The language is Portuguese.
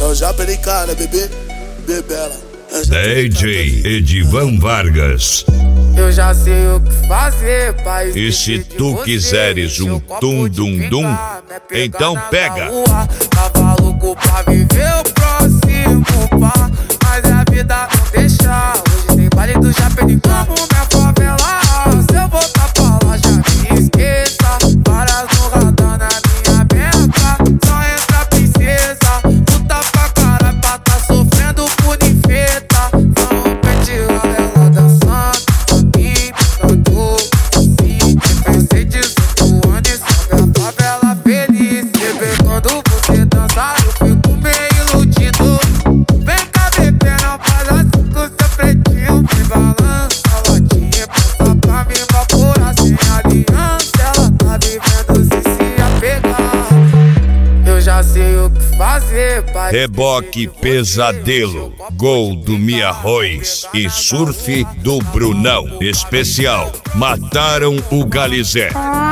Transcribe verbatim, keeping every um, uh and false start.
É o Japerica, né, bebê? Bebela. D J Edivan Vargas. Eu já sei o que fazer, pai. E se tu quiseres um tum-dum-dum, então pega. Tava louco pra viver o próximo pá, mas a vida não deixa. Hoje tem baile do Japerica, minha favela. Se eu voltar pra lá, já me esqueça. Várias no radar na minha beca. Só entra princesa, puta pra caralho, pra tá sofrendo por ninfeta. Não pede ela dançando. Reboque Pesadelo, Gol do Mi Arroz e Surf do Brunão. Especial, Mataram o Galizé.